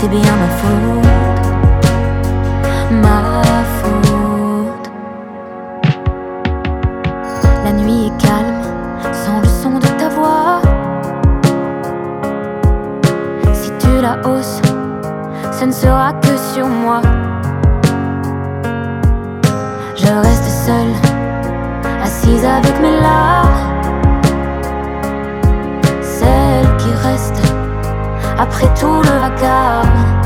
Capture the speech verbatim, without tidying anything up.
c'était bien ma faute, ma faute. La nuit est calme, sans le son de ta voix. Si tu la hausses, ce ne sera que sur moi. Je reste seule, assise avec mes larmes, celle qui reste après tout le vacarme.